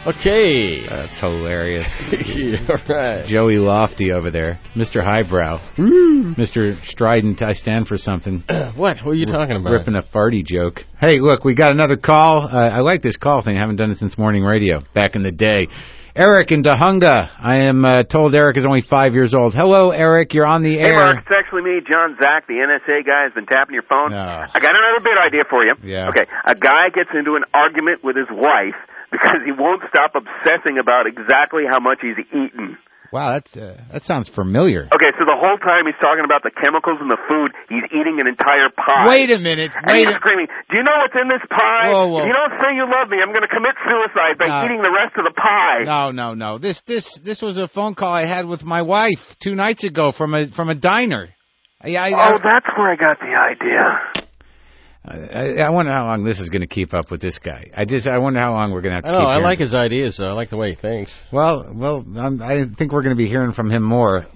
Okay. That's hilarious. Yeah, right. Joey Lofty over there. Mr. Highbrow. Mr. Strident, I stand for something. What? What are you talking about? Ripping a farty joke. Hey, look, we got another call. I like this call thing. I haven't done it since morning radio back in the day. Eric in Dahunga. I am told Eric is only 5 years old. Hello, Eric. You're on the air. Hey, Mark. It's actually me, John Zach, the NSA guy, has been tapping your phone. No. I got another bit idea for you. Yeah. Okay. A guy gets into an argument with his wife because he won't stop obsessing about exactly how much he's eaten. Wow, that sounds familiar. Okay, so the whole time he's talking about the chemicals in the food, he's eating an entire pie. Wait a minute. And he's screaming, do you know what's in this pie? Whoa, whoa. If you don't say you love me, I'm going to commit suicide by eating the rest of the pie. No. This was a phone call I had with my wife 2 nights ago from a diner. That's where I got the idea. I wonder how long this is going to keep up with this guy. I wonder how long we're going to have to keep I hearing. like his ideas, though. I like the way he thinks. Well, I think we're going to be hearing from him more.